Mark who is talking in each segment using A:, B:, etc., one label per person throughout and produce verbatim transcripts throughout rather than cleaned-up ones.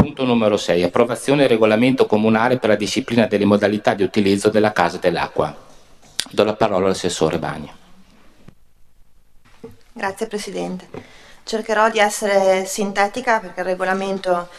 A: Punto numero sei. Approvazione del regolamento comunale per la disciplina delle modalità di utilizzo della Casa dell'Acqua. Do la parola all'assessore Bagni.
B: Grazie Presidente. Cercherò di essere sintetica perché il regolamento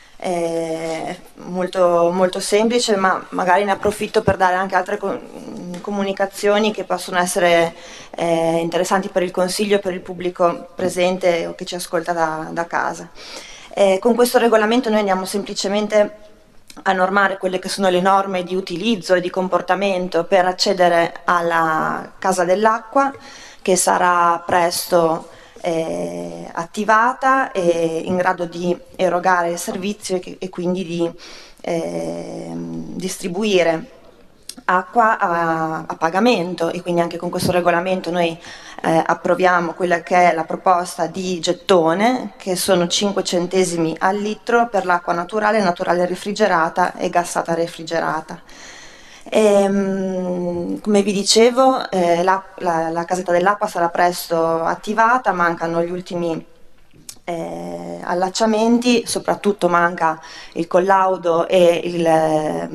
B: è molto, molto semplice, ma magari ne approfitto per dare anche altre co- comunicazioni che possono essere eh, interessanti per il Consiglio e per il pubblico presente o che ci ascolta da, da casa. Eh, con questo regolamento noi andiamo semplicemente a normare quelle che sono le norme di utilizzo e di comportamento per accedere alla Casa dell'Acqua, che sarà presto eh, attivata e in grado di erogare il servizio e, che, e quindi di eh, distribuire acqua a, a pagamento, e quindi anche con questo regolamento noi eh, approviamo quella che è la proposta di gettone, che sono cinque centesimi al litro per l'acqua naturale, naturale refrigerata e gassata refrigerata. E, come vi dicevo, eh, la, la, la casetta dell'acqua sarà presto attivata, mancano gli ultimi eh, allacciamenti, soprattutto manca il collaudo e il, eh,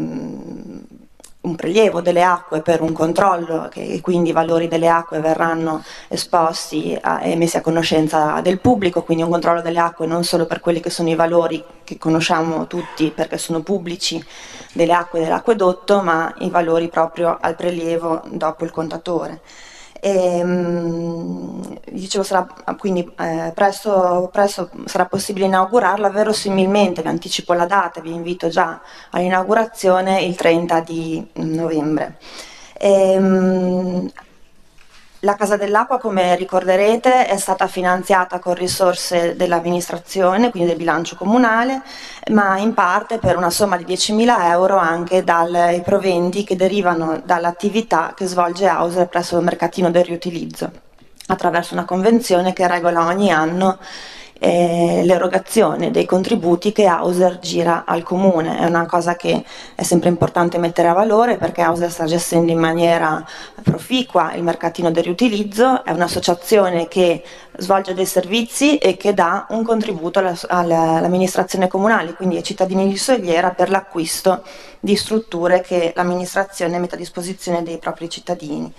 B: un prelievo delle acque per un controllo, che, e quindi i valori delle acque verranno esposti a, e messi a conoscenza del pubblico, quindi un controllo delle acque non solo per quelli che sono i valori che conosciamo tutti perché sono pubblici delle acque dell'acquedotto, ma i valori proprio al prelievo dopo il contatore. E, mh, dicevo, sarà, quindi eh, presto, presto sarà possibile inaugurarla, verosimilmente, vi anticipo la data, vi invito già all'inaugurazione il trenta di novembre. E, mh, la Casa dell'Acqua, come ricorderete, è stata finanziata con risorse dell'amministrazione, quindi del bilancio comunale, ma in parte per una somma di diecimila euro anche dai proventi che derivano dall'attività che svolge Hauser presso il mercatino del riutilizzo, attraverso una convenzione che regola ogni anno eh, l'erogazione dei contributi che Hauser gira al comune. È una cosa che è sempre importante mettere a valore perché Hauser sta gestendo in maniera proficua il mercatino del riutilizzo, è un'associazione che svolge dei servizi e che dà un contributo alla, all'amministrazione comunale, quindi ai cittadini di Sogliera, per l'acquisto di strutture che l'amministrazione mette a disposizione dei propri cittadini.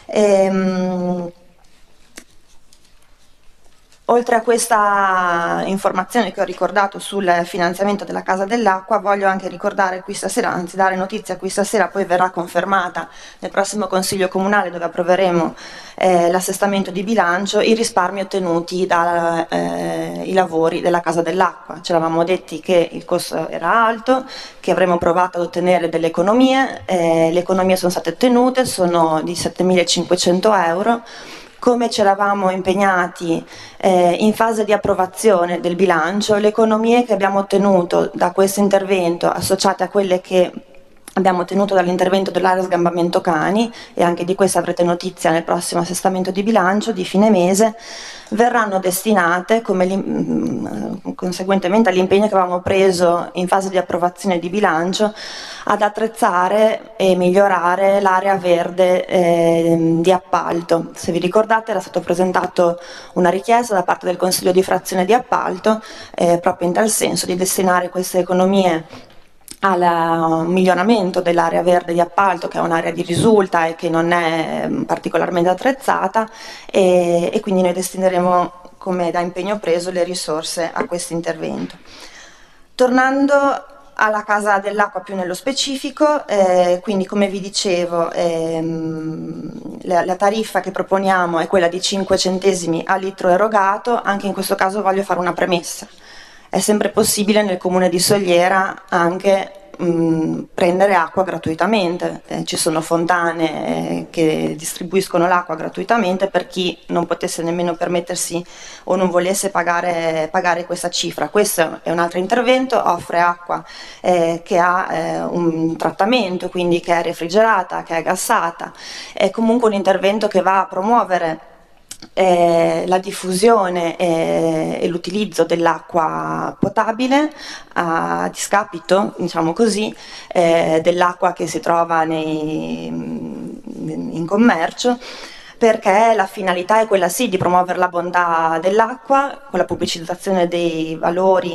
B: Ehm, Oltre a questa informazione che ho ricordato sul finanziamento della Casa dell'Acqua, voglio anche ricordare qui stasera, anzi dare notizia qui stasera, poi verrà confermata nel prossimo Consiglio Comunale dove approveremo eh, l'assestamento di bilancio, i risparmi ottenuti dai eh, lavori della Casa dell'Acqua. Ci eravamo detti che il costo era alto, che avremmo provato ad ottenere delle economie, eh, le economie sono state ottenute, sono di settemilacinquecento euro. Come ci eravamo impegnati eh, in fase di approvazione del bilancio, le economie che abbiamo ottenuto da questo intervento, associate a quelle che abbiamo ottenuto dall'intervento dell'area sgambamento cani, e anche di questo avrete notizia nel prossimo assestamento di bilancio di fine mese, verranno destinate come mh, conseguentemente all'impegno che avevamo preso in fase di approvazione di bilancio ad attrezzare e migliorare l'area verde eh, di appalto. Se vi ricordate, era stato presentato una richiesta da parte del Consiglio di frazione di appalto eh, proprio in tal senso di destinare queste economie al miglioramento dell'area verde di appalto, che è un'area di risulta e che non è particolarmente attrezzata, e, e quindi noi destineremo, come da impegno preso, le risorse a questo intervento. Tornando alla Casa dell'Acqua più nello specifico, eh, quindi come vi dicevo ehm, la, la tariffa che proponiamo è quella di cinque centesimi al litro erogato. Anche in questo caso voglio fare una premessa: è sempre possibile nel comune di Sogliera anche mh, prendere acqua gratuitamente, eh, ci sono fontane eh, che distribuiscono l'acqua gratuitamente per chi non potesse nemmeno permettersi o non volesse pagare, pagare questa cifra. Questo è un altro intervento, offre acqua eh, che ha eh, un trattamento, quindi che è refrigerata, che è gassata, è comunque un intervento che va a promuovere Eh, la diffusione eh, e l'utilizzo dell'acqua potabile a discapito, diciamo così, eh, dell'acqua che si trova nei, in commercio, perché la finalità è quella sì di promuovere la bontà dell'acqua con la pubblicizzazione dei valori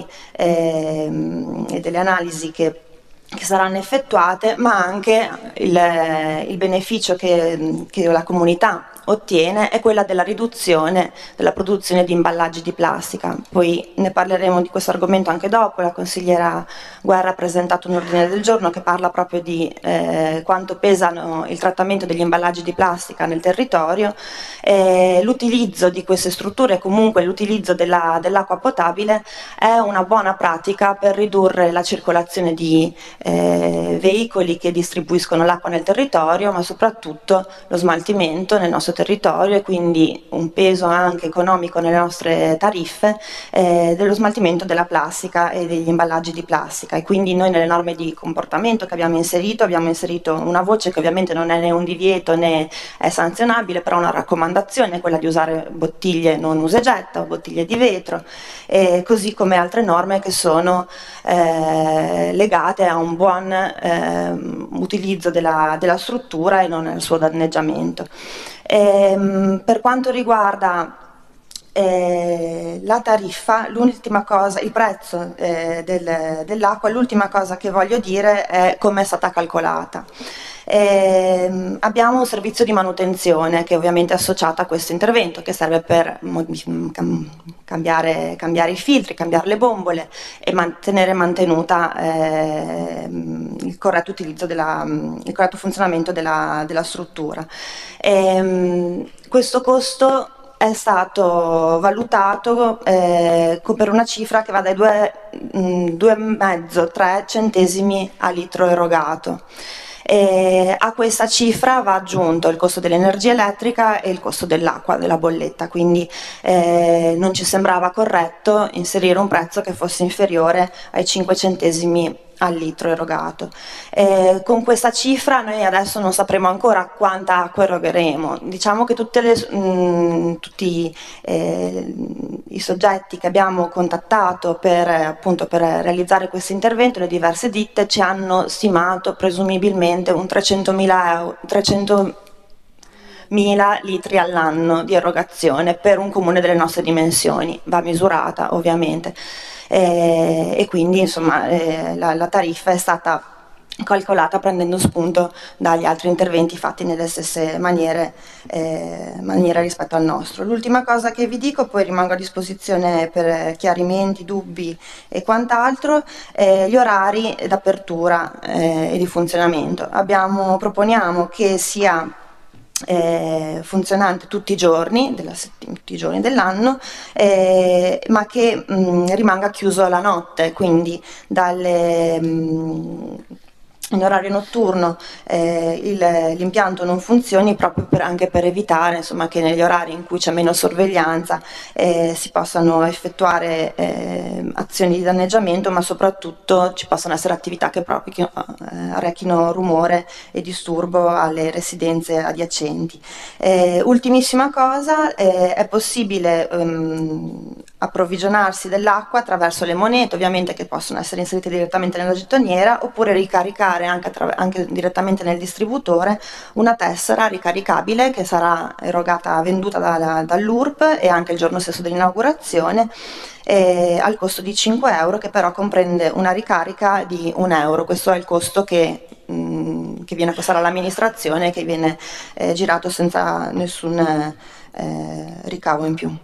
B: ehm, e delle analisi che che saranno effettuate, ma anche il, il beneficio che, che la comunità ottiene è quella della riduzione della produzione di imballaggi di plastica. Poi ne parleremo di questo argomento anche dopo. La consigliera Guerra ha presentato un ordine del giorno che parla proprio di eh, quanto pesano il trattamento degli imballaggi di plastica nel territorio. Eh, l'utilizzo di queste strutture, comunque l'utilizzo della, dell'acqua potabile, è una buona pratica per ridurre la circolazione di eh, veicoli che distribuiscono l'acqua nel territorio, ma soprattutto lo smaltimento nel nostro territorio, e quindi un peso anche economico nelle nostre tariffe eh, dello smaltimento della plastica e degli imballaggi di plastica. E quindi noi nelle norme di comportamento che abbiamo inserito abbiamo inserito una voce che ovviamente non è né un divieto né è sanzionabile, però una raccomandazione, quella di usare bottiglie non usa e getta o bottiglie di vetro, e così come altre norme che sono eh, legate a un buon eh, utilizzo della, della struttura e non al suo danneggiamento. E, per quanto riguarda eh, la tariffa, l'ultima cosa, il prezzo eh, del, dell'acqua, l'ultima cosa che voglio dire è come è stata calcolata. Eh, abbiamo un servizio di manutenzione che ovviamente è associato a questo intervento, che serve per cambiare, cambiare i filtri, cambiare le bombole e mantenere mantenuta eh, il corretto utilizzo della, il corretto funzionamento della, della struttura. Eh, questo costo è stato valutato eh, per una cifra che va dai due virgola cinque tre centesimi a litro erogato. E a questa cifra va aggiunto il costo dell'energia elettrica e il costo dell'acqua, della bolletta, quindi eh, non ci sembrava corretto inserire un prezzo che fosse inferiore ai cinque centesimi al litro erogato. Eh, con questa cifra noi adesso non sapremo ancora quanta acqua erogheremo. Diciamo che tutte le, mh, tutti eh, i soggetti che abbiamo contattato per, appunto, per realizzare questo intervento, le diverse ditte, ci hanno stimato presumibilmente un trecentomila litri all'anno di erogazione per un comune delle nostre dimensioni. Va misurata ovviamente. Eh, e quindi insomma eh, la, la tariffa è stata calcolata prendendo spunto dagli altri interventi fatti nelle stesse maniere, eh, maniere rispetto al nostro. L'ultima cosa che vi dico, poi rimango a disposizione per chiarimenti, dubbi e quant'altro, eh, gli orari d'apertura eh, e di funzionamento. Abbiamo, proponiamo che sia Eh, funzionante tutti i giorni, della tutti i giorni dell'anno, eh, ma che mh, rimanga chiuso la notte, quindi dalle, mh, in orario notturno eh, il, l'impianto non funzioni, proprio per, anche per evitare insomma, che negli orari in cui c'è meno sorveglianza eh, si possano effettuare eh, azioni di danneggiamento, ma soprattutto ci possano essere attività che proprio eh, arrechino rumore e disturbo alle residenze adiacenti. Eh, ultimissima cosa, eh, è possibile ehm, approvvigionarsi dell'acqua attraverso le monete, ovviamente, che possono essere inserite direttamente nella gettoniera, oppure ricaricare anche, anche direttamente nel distributore una tessera ricaricabile che sarà erogata, venduta da, dall'U R P e anche il giorno stesso dell'inaugurazione, eh, al costo di cinque euro, che però comprende una ricarica di un euro. Questo è il costo che, mh, che viene a costare all'amministrazione e che viene eh, girato senza nessun eh, ricavo in più.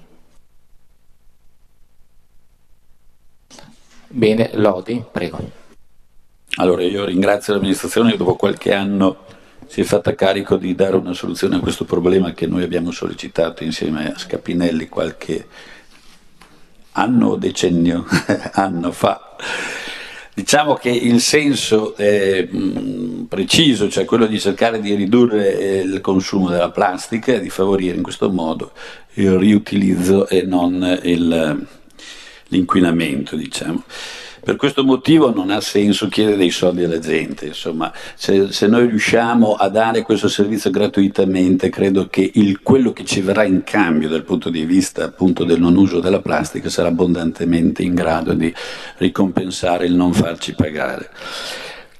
A: Bene, Lodi, prego.
C: Allora, io ringrazio l'amministrazione che dopo qualche anno si è fatta carico di dare una soluzione a questo problema che noi abbiamo sollecitato insieme a Scapinelli qualche anno o decennio anno fa. Diciamo che il senso è mh, preciso, cioè quello di cercare di ridurre eh, il consumo della plastica e di favorire in questo modo il riutilizzo e non il, l'inquinamento, diciamo. Per questo motivo non ha senso chiedere dei soldi alla gente, insomma, se, se noi riusciamo a dare questo servizio gratuitamente, credo che il, quello che ci verrà in cambio dal punto di vista appunto del non uso della plastica sarà abbondantemente in grado di ricompensare il non farci pagare.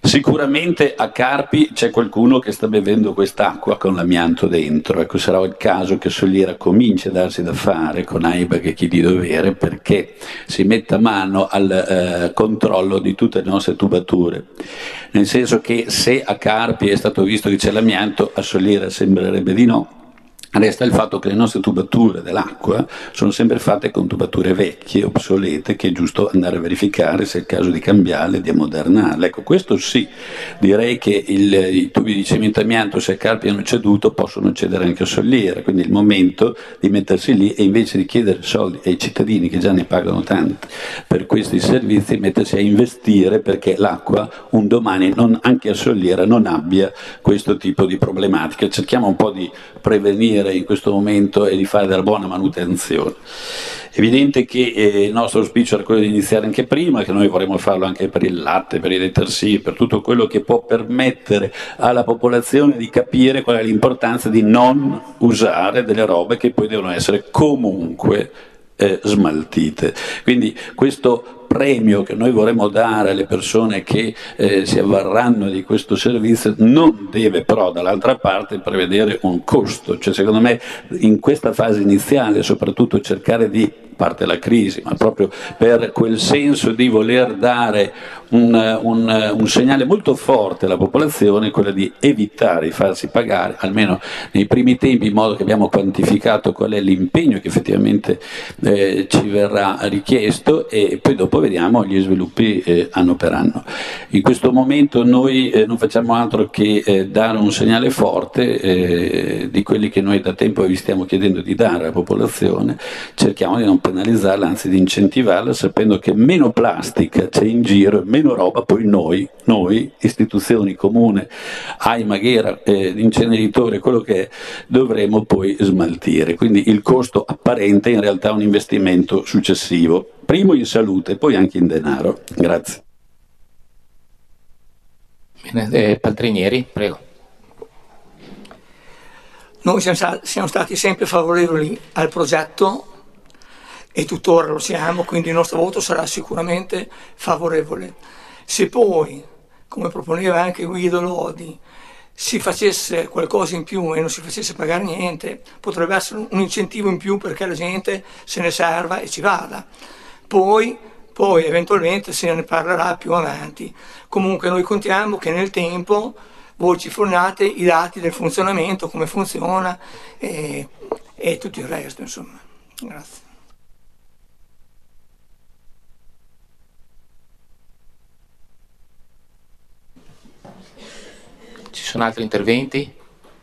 C: Sicuramente a Carpi c'è qualcuno che sta bevendo quest'acqua con l'amianto dentro, ecco, sarà il caso che Soliera cominci a darsi da fare con AIBAG e chi di dovere perché si metta mano al eh, controllo di tutte le nostre tubature, nel senso che se a Carpi è stato visto che c'è l'amianto, a Soliera sembrerebbe di no. Resta il fatto che le nostre tubature dell'acqua sono sempre fatte con tubature vecchie, obsolete, che è giusto andare a verificare se è il caso di cambiarle, di ammodernarle. Ecco, questo sì, direi che il, i tubi di cemento amianto, se a Carpi hanno ceduto, possono cedere anche a Soliera, quindi è il momento di mettersi lì e invece di chiedere soldi ai cittadini che già ne pagano tanti per questi servizi, mettersi a investire perché l'acqua un domani non, anche a Soliera non abbia questo tipo di problematica. Cerchiamo un po' di prevenire in questo momento e di fare della buona manutenzione. È evidente che eh, il nostro auspicio era quello di iniziare anche prima, che noi vorremmo farlo anche per il latte, per i detersivi, per tutto quello che può permettere alla popolazione di capire qual è l'importanza di non usare delle robe che poi devono essere comunque eh, smaltite. Quindi questo premio che noi vorremmo dare alle persone che eh, si avvarranno di questo servizio non deve però dall'altra parte prevedere un costo, cioè secondo me in questa fase iniziale soprattutto cercare di, a parte la crisi, ma proprio per quel senso di voler dare un, un, un segnale molto forte alla popolazione, quello di evitare di farsi pagare, almeno nei primi tempi, in modo che abbiamo quantificato qual è l'impegno che effettivamente eh, ci verrà richiesto e poi dopo vediamo gli sviluppi eh, anno per anno. In questo momento noi eh, non facciamo altro che eh, dare un segnale forte eh, di quelli che noi da tempo vi stiamo chiedendo di dare alla popolazione, cerchiamo di non penalizzarla, anzi di incentivarla, sapendo che meno plastica c'è in giro, meno roba poi noi, noi istituzioni, comune, AIMAG, eh, inceneritore, quello che è, dovremo poi smaltire. Quindi il costo apparente in realtà è un investimento successivo, primo in salute, poi anche in denaro. Grazie.
A: Bene, eh, Paltrinieri, prego.
D: Noi siamo, siamo stati sempre favorevoli al progetto e tuttora lo siamo, quindi il nostro voto sarà sicuramente favorevole. Se poi, come proponeva anche Guido Lodi, si facesse qualcosa in più e non si facesse pagare niente, potrebbe essere un incentivo in più perché la gente se ne serva e ci vada. Poi, poi eventualmente se ne parlerà più avanti. Comunque noi contiamo che nel tempo voi ci forniate i dati del funzionamento, come funziona e, e tutto il resto, insomma. Grazie.
A: Ci sono altri interventi?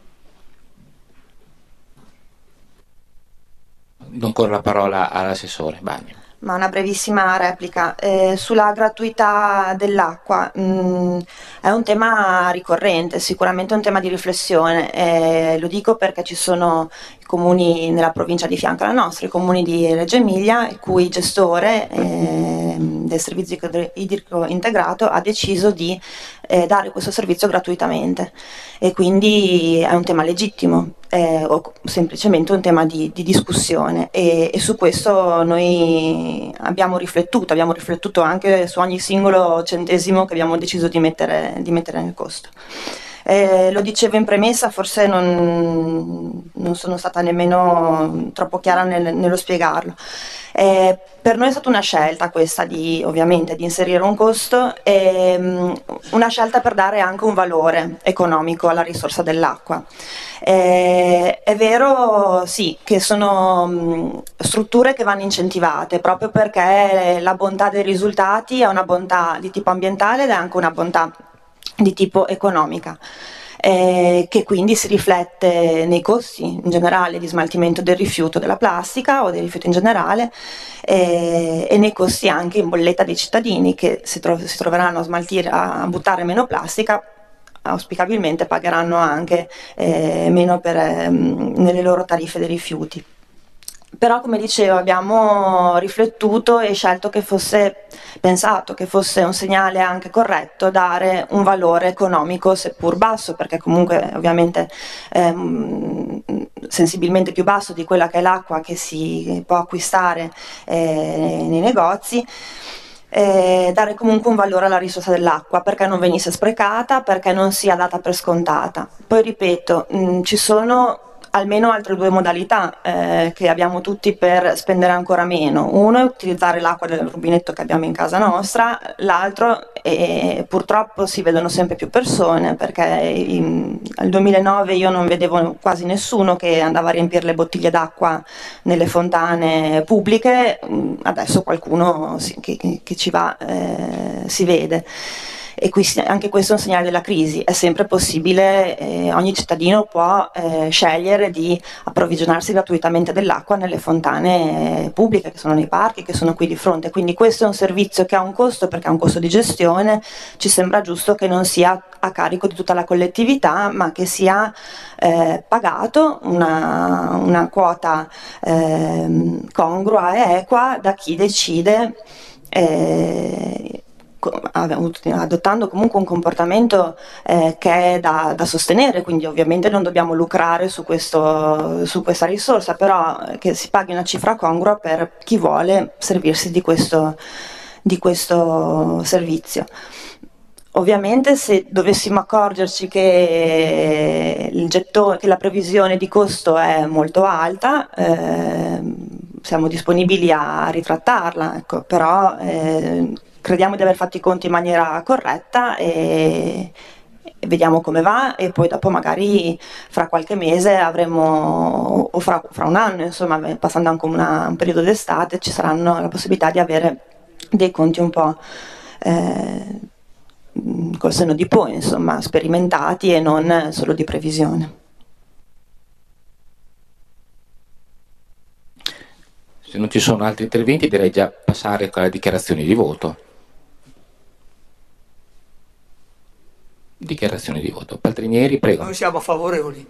A: Do ancora la parola all'assessore Bagno.
B: Ma una brevissima replica. Eh, sulla gratuità dell'acqua, mh, è un tema ricorrente, sicuramente un tema di riflessione. Eh, lo dico perché ci sono i comuni nella provincia di fianco alla nostra, i comuni di Reggio Emilia, il cui gestore eh, del servizio idrico integrato ha deciso di eh, dare questo servizio gratuitamente e quindi è un tema legittimo. Eh, o semplicemente un tema di, di discussione e, e su questo noi abbiamo riflettuto, abbiamo riflettuto anche su ogni singolo centesimo che abbiamo deciso di mettere, di mettere nel costo. Eh, lo dicevo in premessa, forse non, non sono stata nemmeno troppo chiara nel, nello spiegarlo. Eh, per noi è stata una scelta questa di, ovviamente, di inserire un costo e um, una scelta per dare anche un valore economico alla risorsa dell'acqua. Eh, è vero, sì, che sono um, strutture che vanno incentivate proprio perché la bontà dei risultati è una bontà di tipo ambientale ed è anche una bontà di tipo economica. Eh, che quindi si riflette nei costi in generale di smaltimento del rifiuto della plastica o dei rifiuti in generale eh, e nei costi anche in bolletta dei cittadini che si, tro- si troveranno a smaltire, a buttare meno plastica, auspicabilmente pagheranno anche eh, meno per, eh, nelle loro tariffe dei rifiuti. Però, come dicevo, abbiamo riflettuto e scelto che fosse pensato che fosse un segnale anche corretto dare un valore economico seppur basso, perché comunque ovviamente ehm, sensibilmente più basso di quella che è l'acqua che si può acquistare eh, nei negozi, eh, dare comunque un valore alla risorsa dell'acqua, perché non venisse sprecata, perché non sia data per scontata. Poi ripeto, mh, ci sono almeno altre due modalità eh, che abbiamo tutti per spendere ancora meno. Uno è utilizzare l'acqua del rubinetto che abbiamo in casa nostra, l'altro è, purtroppo si vedono sempre più persone, perché in, nel duemilanove io non vedevo quasi nessuno che andava a riempire le bottiglie d'acqua nelle fontane pubbliche, adesso qualcuno si, che, che ci va eh, si vede. E qui anche questo è un segnale della crisi. È sempre possibile, eh, ogni cittadino può eh, scegliere di approvvigionarsi gratuitamente dell'acqua nelle fontane eh, pubbliche che sono nei parchi, che sono qui di fronte. Quindi questo è un servizio che ha un costo, perché ha un costo di gestione. Ci sembra giusto che non sia a carico di tutta la collettività, ma che sia eh, pagato una, una quota eh, congrua e equa da chi decide eh, adottando comunque un comportamento eh, che è da, da sostenere, quindi ovviamente non dobbiamo lucrare su, questo, su questa risorsa, però che si paghi una cifra congrua per chi vuole servirsi di questo, di questo servizio. Ovviamente se dovessimo accorgerci che, il gettone, che la previsione di costo è molto alta, eh, siamo disponibili a ritrattarla, ecco, però eh, crediamo di aver fatto i conti in maniera corretta e, e vediamo come va, e poi dopo magari fra qualche mese avremo, o fra, fra un anno, insomma, passando anche una, un periodo d'estate, ci saranno la possibilità di avere dei conti un po' eh, col senno di poi, insomma, sperimentati e non solo di previsione.
A: Se non ci sono altri interventi, direi già passare con le dichiarazioni di voto. Dichiarazioni di voto. Paltrinieri, prego.
D: Noi siamo favorevoli.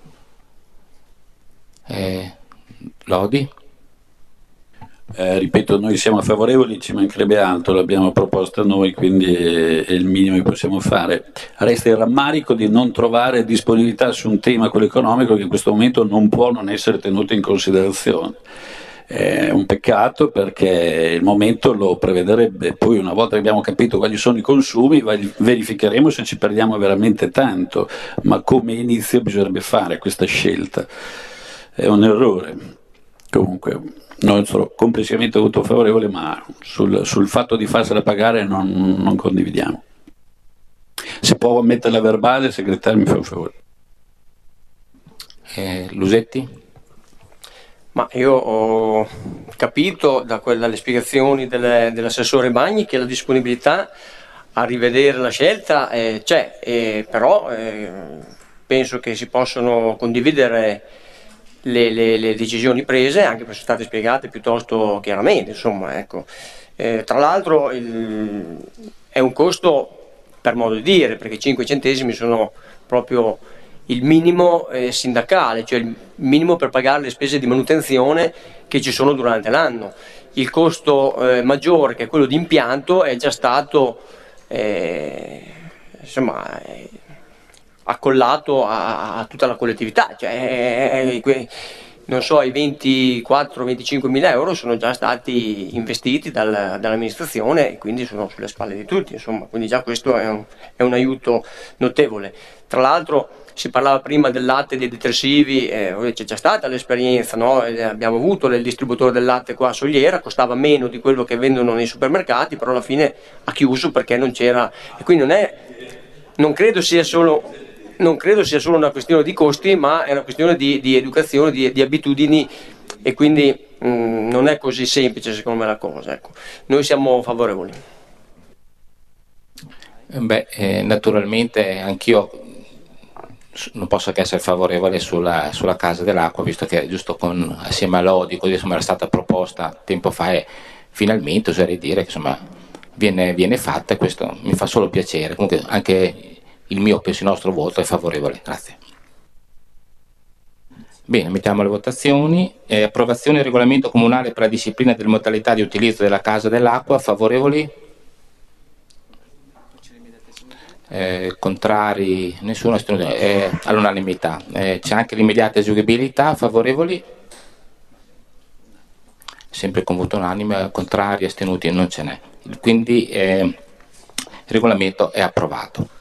A: Eh, Lodi?
C: Eh, ripeto, noi siamo favorevoli, ci mancherebbe altro, l'abbiamo proposta noi, quindi è, è il minimo che possiamo fare. Resta il rammarico di non trovare disponibilità su un tema, quello economico, che in questo momento non può non essere tenuto in considerazione. È un peccato, perché il momento lo prevederebbe. Poi, una volta che abbiamo capito quali sono i consumi, verificheremo se ci perdiamo veramente tanto, ma come inizio bisognerebbe fare questa scelta. È un errore. Comunque, nostro complessivamente voto favorevole, ma sul, sul fatto di farsela pagare non, non condividiamo. Se può metterla verbale, il segretario mi fa un favore.
A: Eh, Lusetti?
E: Ma io ho capito da quelle, dalle spiegazioni delle, dell'assessore Bagni che la disponibilità a rivedere la scelta eh, c'è, eh, però eh, penso che si possono condividere le, le, le decisioni prese, anche perché sono state spiegate piuttosto chiaramente, insomma, ecco. Eh, tra l'altro il, è un costo per modo di dire, perché i cinque centesimi sono proprio il minimo eh, sindacale, cioè il minimo per pagare le spese di manutenzione che ci sono durante l'anno. Il costo eh, maggiore, che è quello di impianto, è già stato eh, insomma eh, accollato a, a tutta la collettività, cioè, eh, non so, i ventiquattro venticinque mila euro sono già stati investiti dal, dall'amministrazione e quindi sono sulle spalle di tutti, insomma, quindi già questo è un, è un aiuto notevole. Tra l'altro si parlava prima del latte e dei detersivi, eh, c'è già stata l'esperienza, no? eh, abbiamo avuto il distributore del latte qua a Soliera, costava meno di quello che vendono nei supermercati, però alla fine ha chiuso perché non c'era, e quindi non è, non credo sia solo, non credo sia solo una questione di costi, ma è una questione di, di educazione, di, di abitudini, e quindi mh, non è così semplice secondo me la cosa, ecco. Noi siamo favorevoli.
A: Beh, eh, naturalmente anch'io non posso che essere favorevole sulla, sulla Casa dell'Acqua, visto che giusto con, assieme a Lodi, così insomma era stata proposta tempo fa e finalmente oserei dire che insomma viene, viene fatta, e questo mi fa solo piacere. Comunque anche il mio, penso il nostro voto è favorevole. Grazie. Bene, mettiamo le votazioni. Eh, approvazione del regolamento comunale per la disciplina delle modalità di utilizzo della Casa dell'Acqua. Favorevoli? Eh, contrari? Nessuno? Eh, all'unanimità. Eh, c'è anche l'immediata eseguibilità. Favorevoli? sempre con voto unanime, contrari, astenuti non ce n'è. Quindi eh, il regolamento è approvato.